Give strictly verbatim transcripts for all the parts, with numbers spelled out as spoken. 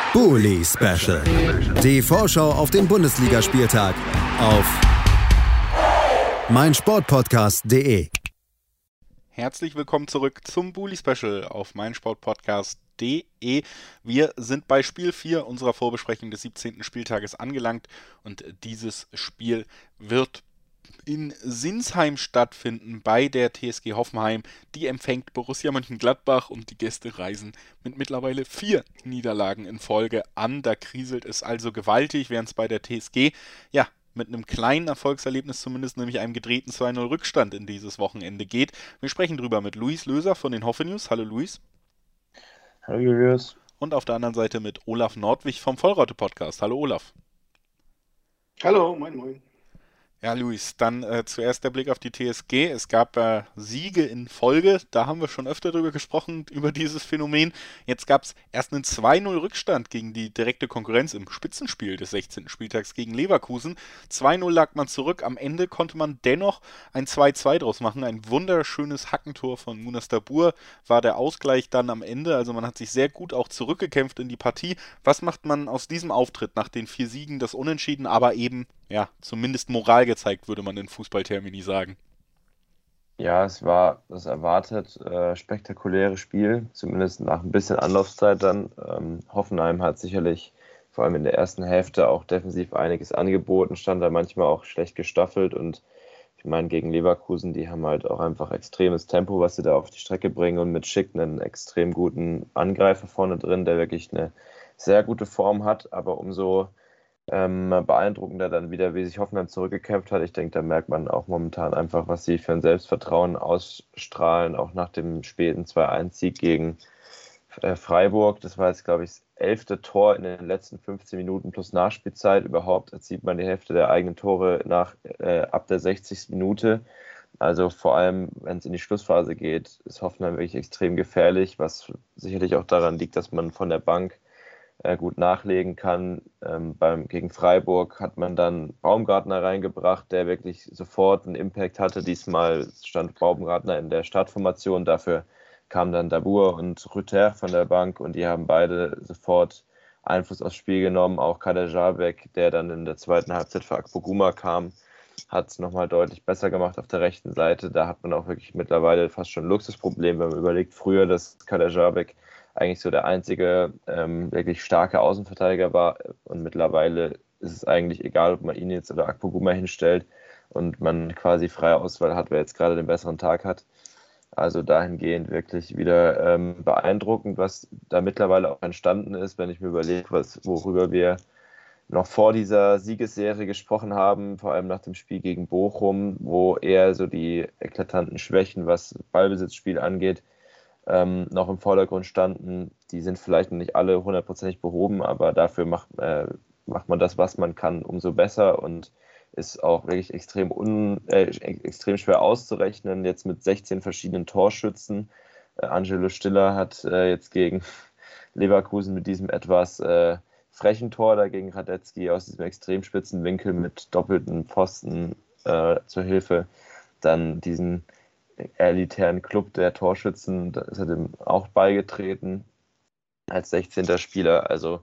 Bully Special. Die Vorschau auf den Bundesligaspieltag auf meinsportpodcast punkt de. Herzlich willkommen zurück zum Bully Special auf meinsportpodcast punkt de. Wir sind bei Spiel vier unserer Vorbesprechung des siebzehnten Spieltages angelangt und dieses Spiel wird in Sinsheim stattfinden bei der T S G Hoffenheim. Die empfängt Borussia Mönchengladbach und die Gäste reisen mit mittlerweile vier Niederlagen in Folge an. Da kriselt es also gewaltig, während es bei der T S G, ja, mit einem kleinen Erfolgserlebnis zumindest, nämlich einem gedrehten zwei null Rückstand in dieses Wochenende geht. Wir sprechen drüber mit Luis Löser von den Hoffenews. Hallo Luis. Hallo Julius. Und auf der anderen Seite mit Olaf Nordwig vom Vollraute-Podcast. Hallo Olaf. Hallo, moin moin. Ja, Luis, dann äh, zuerst der Blick auf die T S G. Es gab äh, Siege in Folge, da haben wir schon öfter drüber gesprochen, über dieses Phänomen. Jetzt gab es erst einen zwei null Rückstand gegen die direkte Konkurrenz im Spitzenspiel des sechzehnten Spieltags gegen Leverkusen. zwei null lag man zurück, am Ende konnte man dennoch ein zwei zwei draus machen. Ein wunderschönes Hackentor von Munas Dabbur war der Ausgleich dann am Ende. Also man hat sich sehr gut auch zurückgekämpft in die Partie. Was macht man aus diesem Auftritt nach den vier Siegen, das Unentschieden, aber eben, ja, zumindest Moral gezeigt, würde man in Fußballtermini sagen? Ja, es war das erwartet äh, spektakuläre Spiel, zumindest nach ein bisschen Anlaufzeit dann. Ähm, Hoffenheim hat sicherlich vor allem in der ersten Hälfte auch defensiv einiges angeboten, stand da manchmal auch schlecht gestaffelt und ich meine, gegen Leverkusen, die haben halt auch einfach extremes Tempo, was sie da auf die Strecke bringen und mit Schick einen extrem guten Angreifer vorne drin, der wirklich eine sehr gute Form hat, aber umso Ähm, beeindruckender dann wieder, wie sich Hoffenheim zurückgekämpft hat. Ich denke, da merkt man auch momentan einfach, was sie für ein Selbstvertrauen ausstrahlen, auch nach dem späten zwei eins Sieg gegen äh, Freiburg. Das war jetzt, glaube ich, das elfte Tor in den letzten fünfzehn Minuten plus Nachspielzeit. Überhaupt erzielt man die Hälfte der eigenen Tore nach äh, ab der sechzigsten Minute. Also vor allem, wenn es in die Schlussphase geht, ist Hoffenheim wirklich extrem gefährlich, was sicherlich auch daran liegt, dass man von der Bank gut nachlegen kann. Ähm, beim, gegen Freiburg hat man dann Baumgartner reingebracht, der wirklich sofort einen Impact hatte. Diesmal stand Baumgartner in der Startformation, dafür kamen dann Dabbur und Rüther von der Bank und die haben beide sofort Einfluss aufs Spiel genommen. Auch Kader Jarbeck, der dann in der zweiten Halbzeit für Akpoguma kam, hat es nochmal deutlich besser gemacht auf der rechten Seite. Da hat man auch wirklich mittlerweile fast schon ein Luxusproblem, wenn man überlegt, früher, dass Kader Jarbeck eigentlich so der einzige ähm, wirklich starke Außenverteidiger war und mittlerweile ist es eigentlich egal, ob man ihn jetzt oder Akpoguma hinstellt und man quasi freie Auswahl hat, wer jetzt gerade den besseren Tag hat. Also dahingehend wirklich wieder ähm, beeindruckend, was da mittlerweile auch entstanden ist, wenn ich mir überlege, was, worüber wir noch vor dieser Siegesserie gesprochen haben, vor allem nach dem Spiel gegen Bochum, wo eher so die eklatanten Schwächen, was Ballbesitzspiel angeht, Ähm, noch im Vordergrund standen. Die sind vielleicht noch nicht alle hundertprozentig behoben, aber dafür macht, äh, macht man das, was man kann, umso besser und ist auch wirklich extrem, un, äh, extrem schwer auszurechnen. Jetzt mit sechzehn verschiedenen Torschützen. Äh, Angelo Stiller hat äh, jetzt gegen Leverkusen mit diesem etwas äh, frechen Tor dagegen Radetzky aus diesem extrem spitzen Winkel mit doppelten Pfosten äh, zur Hilfe dann diesen elitären Club der Torschützen, da ist er dem auch beigetreten als sechzehnter Spieler. Also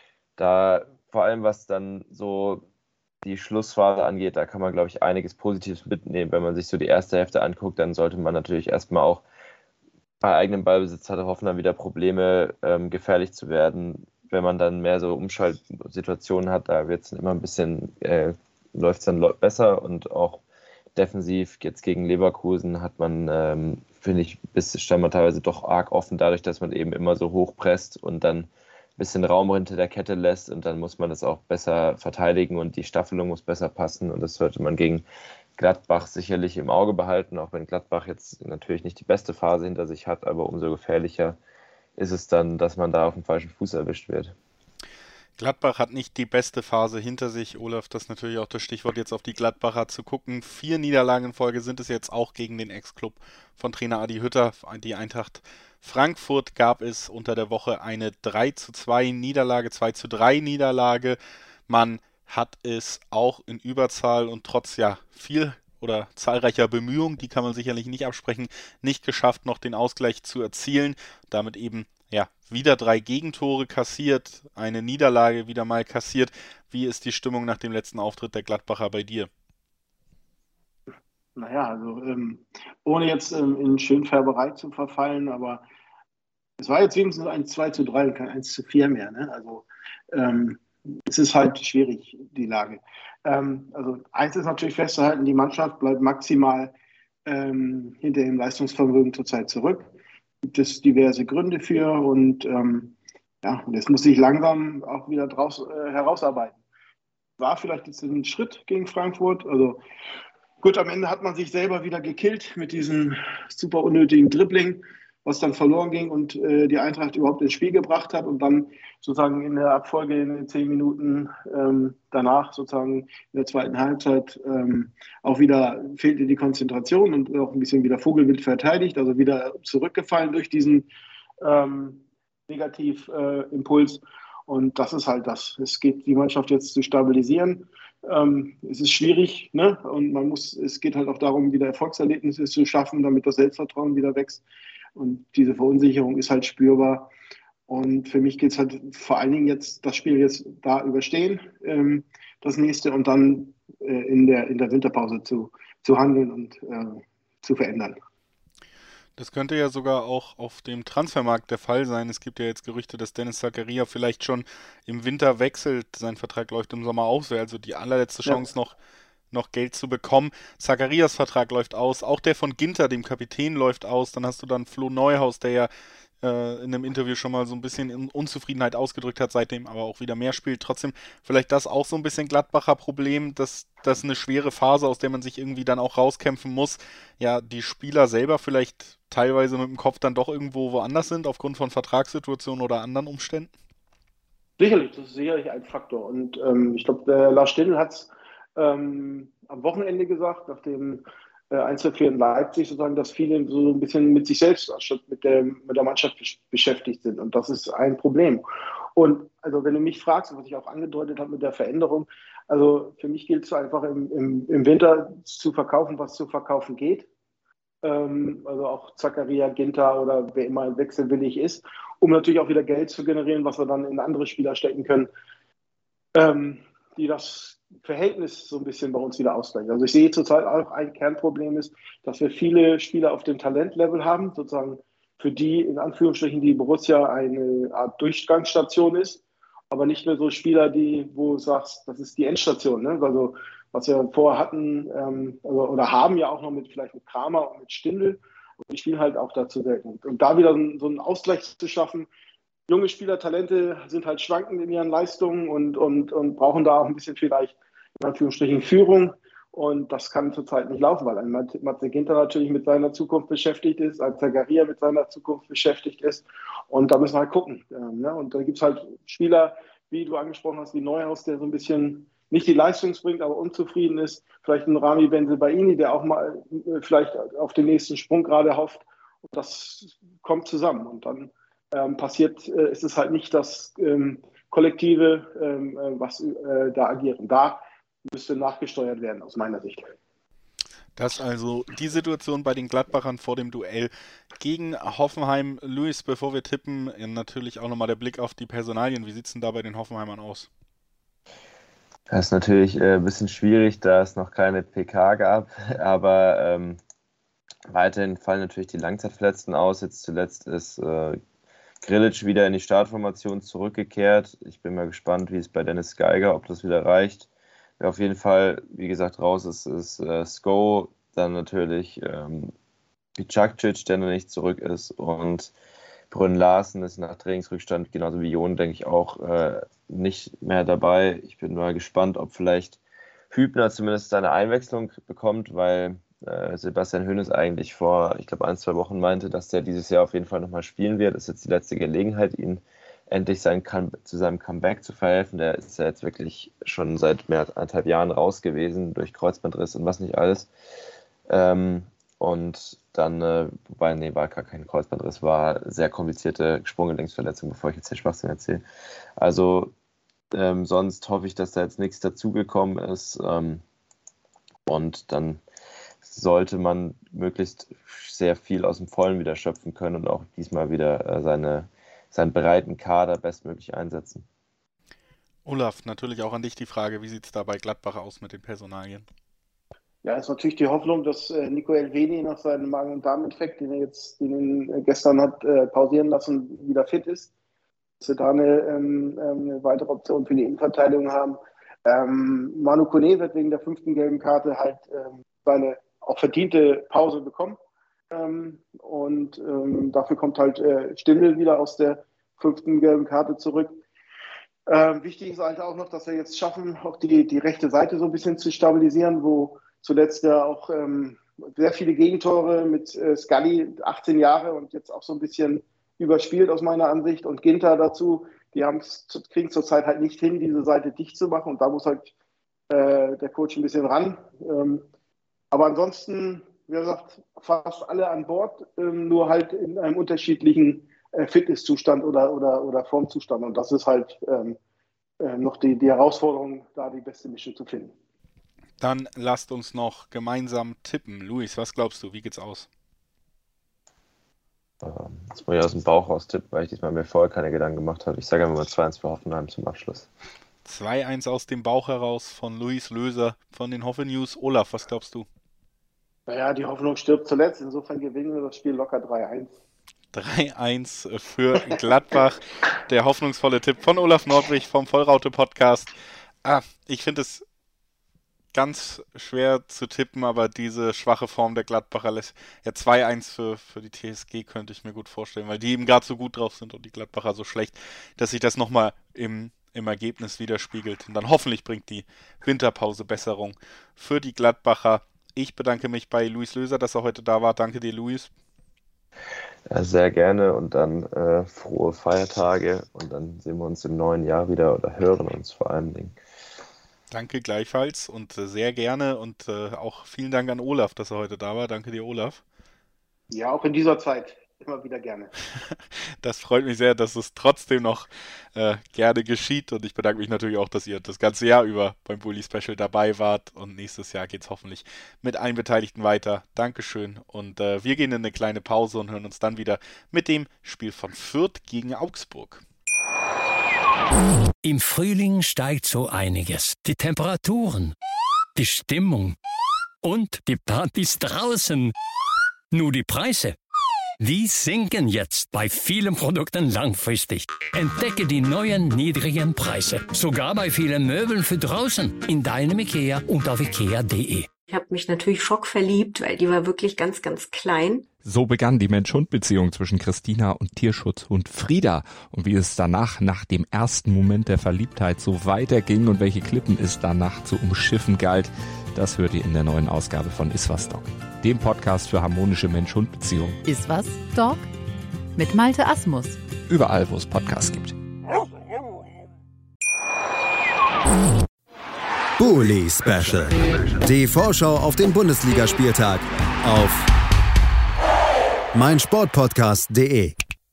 da vor allem, was dann so die Schlussphase angeht, da kann man, glaube ich, einiges Positives mitnehmen. Wenn man sich so die erste Hälfte anguckt, dann sollte man natürlich erstmal auch bei eigenem Ballbesitz hatte Hoffenheim wieder Probleme, ähm, gefährlich zu werden. Wenn man dann mehr so Umschaltsituationen hat, da wird es immer ein bisschen, äh, läuft es dann besser und auch defensiv, jetzt gegen Leverkusen hat man, ähm, finde ich, bis stand man teilweise doch arg offen, dadurch, dass man eben immer so hoch presst und dann ein bisschen Raum hinter der Kette lässt und dann muss man das auch besser verteidigen und die Staffelung muss besser passen und das sollte man gegen Gladbach sicherlich im Auge behalten, auch wenn Gladbach jetzt natürlich nicht die beste Phase hinter sich hat, aber umso gefährlicher ist es dann, dass man da auf dem falschen Fuß erwischt wird. Gladbach hat nicht die beste Phase hinter sich. Olaf, das ist natürlich auch das Stichwort, jetzt auf die Gladbacher zu gucken. Vier Niederlagen in Folge sind es jetzt auch gegen den Ex-Club von Trainer Adi Hütter. Die Eintracht Frankfurt gab es unter der Woche eine drei zu zwei Niederlage, zwei zu drei Niederlage. Man hat es auch in Überzahl und trotz ja viel oder zahlreicher Bemühungen, die kann man sicherlich nicht absprechen, nicht geschafft, noch den Ausgleich zu erzielen. Damit eben ja wieder drei Gegentore kassiert, eine Niederlage wieder mal kassiert. Wie ist die Stimmung nach dem letzten Auftritt der Gladbacher bei dir? Naja, also ähm, ohne jetzt ähm, in Schönfärberei zu verfallen, aber es war jetzt wenigstens ein zwei zu drei und kein eins zu vier mehr. Ne? Also ähm, es ist halt schwierig, die Lage. Ähm, also eins ist natürlich festzuhalten, die Mannschaft bleibt maximal ähm, hinter dem Leistungsvermögen zurzeit zurück. Gibt es diverse Gründe für und ähm, ja, und jetzt muss sich langsam auch wieder draus äh, herausarbeiten. War vielleicht jetzt ein Schritt gegen Frankfurt. Also gut, am Ende hat man sich selber wieder gekillt mit diesem super unnötigen Dribbling, was dann verloren ging und äh, die Eintracht überhaupt ins Spiel gebracht hat und dann sozusagen in der Abfolge in den zehn Minuten ähm, danach sozusagen in der zweiten Halbzeit ähm, auch wieder fehlte die Konzentration und auch ein bisschen wieder Vogelwild verteidigt, also wieder zurückgefallen durch diesen ähm, Negativimpuls. Äh, und das ist halt das. Es geht die Mannschaft jetzt zu stabilisieren. Ähm, es ist schwierig, ne? Und man muss, es geht halt auch darum, wieder Erfolgserlebnisse zu schaffen, damit das Selbstvertrauen wieder wächst. Und diese Verunsicherung ist halt spürbar. Und für mich geht es halt vor allen Dingen jetzt, das Spiel jetzt da überstehen, ähm, das nächste, und dann äh, in der, in der Winterpause zu, zu handeln und äh, zu verändern. Das könnte ja sogar auch auf dem Transfermarkt der Fall sein. Es gibt ja jetzt Gerüchte, dass Dennis Zakaria vielleicht schon im Winter wechselt. Sein Vertrag läuft im Sommer aus, wäre also die allerletzte Chance ja. noch, noch Geld zu bekommen. Zakarias Vertrag läuft aus, auch der von Ginter, dem Kapitän, läuft aus. Dann hast du dann Flo Neuhaus, der ja äh, in einem Interview schon mal so ein bisschen Unzufriedenheit ausgedrückt hat, seitdem aber auch wieder mehr spielt. Trotzdem vielleicht das auch so ein bisschen Gladbacher Problem, dass das eine schwere Phase, aus der man sich irgendwie dann auch rauskämpfen muss. Ja, die Spieler selber vielleicht teilweise mit dem Kopf dann doch irgendwo woanders sind, aufgrund von Vertragssituationen oder anderen Umständen? Sicherlich, das ist sicherlich ein Faktor. Und ähm, ich glaube, der Lars Stindl hat es ähm, am Wochenende gesagt, nach dem äh, eins zu vier in Leipzig, sozusagen, dass viele so ein bisschen mit sich selbst anstatt mit der, mit der Mannschaft beschäftigt sind. Und das ist ein Problem. Und also wenn du mich fragst, was ich auch angedeutet habe mit der Veränderung, also für mich gilt es einfach im, im, im Winter zu verkaufen, was zu verkaufen geht. Also auch Zakaria, Ginter oder wer immer wechselwillig ist, um natürlich auch wieder Geld zu generieren, was wir dann in andere Spieler stecken können, ähm, die das Verhältnis so ein bisschen bei uns wieder ausgleichen. Also ich sehe zurzeit auch ein Kernproblem ist, dass wir viele Spieler auf dem Talentlevel haben, sozusagen für die in Anführungsstrichen die Borussia eine Art Durchgangsstation ist, aber nicht mehr so Spieler, die, wo du sagst, das ist die Endstation, ne? Also was wir vorher hatten, ähm, also, oder haben ja auch noch mit vielleicht mit Kramer und mit Stindl, und die spielen halt auch dazu selten. Und da wieder so, so einen Ausgleich zu schaffen, junge Spieler, Talente sind halt schwankend in ihren Leistungen und, und, und brauchen da auch ein bisschen vielleicht in Anführungsstrichen Führung. Und das kann zurzeit nicht laufen, weil ein Matze Ginter natürlich mit seiner Zukunft beschäftigt ist, ein Zakaria mit seiner Zukunft beschäftigt ist. Und da müssen wir halt gucken. Ähm, ne? Und da gibt es halt Spieler, wie du angesprochen hast, wie Neuhaus, der so ein bisschen nicht die Leistung bringt, aber unzufrieden ist. Vielleicht ein Rami Bensebaini, der auch mal äh, vielleicht auf den nächsten Sprung gerade hofft. Und das kommt zusammen. Und dann ähm, passiert, äh, ist es halt nicht das ähm, Kollektive, ähm, äh, was äh, da agiert. Und da müsste nachgesteuert werden, aus meiner Sicht. Das also die Situation bei den Gladbachern vor dem Duell gegen Hoffenheim. Luis, bevor wir tippen, natürlich auch nochmal der Blick auf die Personalien. Wie sieht es denn da bei den Hoffenheimern aus? Das ist natürlich äh, ein bisschen schwierig, da es noch keine P K gab, aber ähm, weiterhin fallen natürlich die Langzeitverletzten aus. Jetzt zuletzt ist äh, Grilic wieder in die Startformation zurückgekehrt. Ich bin mal gespannt, wie es bei Dennis Geiger, ob das wieder reicht. Wer auf jeden Fall, wie gesagt, raus ist, ist äh, Sko, dann natürlich ähm, Bicakcic, der noch nicht zurück ist, und Brünn Larsen ist nach Trainingsrückstand, genauso wie Jon, denke ich, auch äh, nicht mehr dabei. Ich bin mal gespannt, ob vielleicht Hübner zumindest seine Einwechslung bekommt, weil äh, Sebastian Hoeneß eigentlich vor, ich glaube, ein, zwei Wochen meinte, dass der dieses Jahr auf jeden Fall nochmal spielen wird. Das ist jetzt die letzte Gelegenheit, ihn endlich sein, zu seinem Comeback zu verhelfen. Der ist ja jetzt wirklich schon seit mehr als anderthalb Jahren raus gewesen, durch Kreuzbandriss und was nicht alles. Ähm, und dann, äh, wobei, nee, war gar kein Kreuzbandriss, war sehr komplizierte Sprunggelenksverletzung, bevor ich jetzt hier Schwachsinn erzähle. Also ähm, sonst hoffe ich, dass da jetzt nichts dazugekommen ist. Ähm, und dann sollte man möglichst sehr viel aus dem Vollen wieder schöpfen können und auch diesmal wieder äh, seine seinen breiten Kader bestmöglich einsetzen. Olaf, natürlich auch an dich die Frage, wie sieht es da bei Gladbach aus mit den Personalien? Ja, ist natürlich die Hoffnung, dass äh, Nico Elvedi nach seinem Magen- und Darminfekt, den er jetzt den er gestern hat äh, pausieren lassen, wieder fit ist. Dass wir da eine, ähm, eine weitere Option für die Innenverteidigung haben. Ähm, Manu Kone wird wegen der fünften gelben Karte halt ähm, seine auch verdiente Pause bekommen. Ähm, und ähm, dafür kommt halt äh, Stindl wieder aus der fünften gelben Karte zurück. Ähm, wichtig ist halt auch noch, dass wir jetzt schaffen, auch die, die rechte Seite so ein bisschen zu stabilisieren, wo zuletzt ja auch ähm, sehr viele Gegentore mit äh, Scully, achtzehn Jahre und jetzt auch so ein bisschen überspielt aus meiner Ansicht, und Ginter dazu, die kriegen es zurzeit halt nicht hin, diese Seite dicht zu machen, und da muss halt äh, der Coach ein bisschen ran. Ähm, aber ansonsten, wie gesagt, fast alle an Bord, ähm, nur halt in einem unterschiedlichen äh, Fitnesszustand oder, oder, oder Formzustand, und das ist halt ähm, äh, noch die, die Herausforderung, da die beste Mischung zu finden. Dann lasst uns noch gemeinsam tippen. Luis, was glaubst du, wie geht's aus? Jetzt muss ich aus dem Bauch raus tippen, weil ich diesmal mir vorher keine Gedanken gemacht habe. Ich sage einfach mal zwei eins für Hoffenheim zum Abschluss. zwei eins aus dem Bauch heraus von Luis Löser von den Hoffe News. Olaf, was glaubst du? Naja, die Hoffnung stirbt zuletzt. Insofern gewinnen wir das Spiel locker drei eins. drei eins für Gladbach. Der hoffnungsvolle Tipp von Olaf Nordwig vom Vollraute-Podcast. Ah, ich finde es ganz schwer zu tippen, aber diese schwache Form der Gladbacher lässt ja zwei eins für, für die T S G könnte ich mir gut vorstellen, weil die eben gerade so gut drauf sind und die Gladbacher so schlecht, dass sich das nochmal im, im Ergebnis widerspiegelt. Und dann hoffentlich bringt die Winterpause Besserung für die Gladbacher. Ich bedanke mich bei Luis Löser, dass er heute da war. Danke dir, Luis. Ja, sehr gerne, und dann äh, frohe Feiertage, und dann sehen wir uns im neuen Jahr wieder oder hören uns vor allen Dingen. Danke gleichfalls und äh, sehr gerne, und äh, auch vielen Dank an Olaf, dass er heute da war. Danke dir, Olaf. Ja, auch in dieser Zeit immer wieder gerne. Das freut mich sehr, dass es trotzdem noch äh, gerne geschieht, und ich bedanke mich natürlich auch, dass ihr das ganze Jahr über beim Bully Special dabei wart, und nächstes Jahr geht es hoffentlich mit allen Beteiligten weiter. Dankeschön, und äh, wir gehen in eine kleine Pause und hören uns dann wieder mit dem Spiel von Fürth gegen Augsburg. Im Frühling steigt so einiges. Die Temperaturen, die Stimmung und die Partys draußen. Nur die Preise, die sinken jetzt bei vielen Produkten langfristig. Entdecke die neuen niedrigen Preise, sogar bei vielen Möbeln für draußen, in deinem IKEA und auf ikea punkt de. Ich habe mich natürlich schockverliebt, weil die war wirklich ganz, ganz klein. So begann die Mensch-Hund-Beziehung zwischen Christina und Tierschutzhund Frieda. Und wie es danach, nach dem ersten Moment der Verliebtheit, so weiterging und welche Klippen es danach zu umschiffen galt, das hört ihr in der neuen Ausgabe von Iswas Dog, dem Podcast für harmonische Mensch-Hund-Beziehungen. Iswas Dog mit Malte Asmus. Überall, wo es Podcasts gibt. Bully Special. Die Vorschau auf den Bundesligaspieltag auf meinsportpodcast punkt de.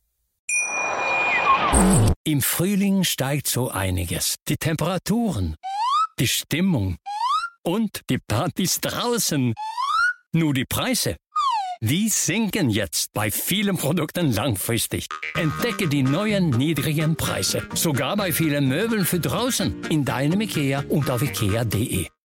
Im Frühling steigt so einiges. Die Temperaturen, die Stimmung und die Partys draußen. Nur die Preise, die sinken jetzt bei vielen Produkten langfristig. Entdecke die neuen niedrigen Preise, sogar bei vielen Möbeln für draußen, in deinem IKEA und auf ikea punkt de.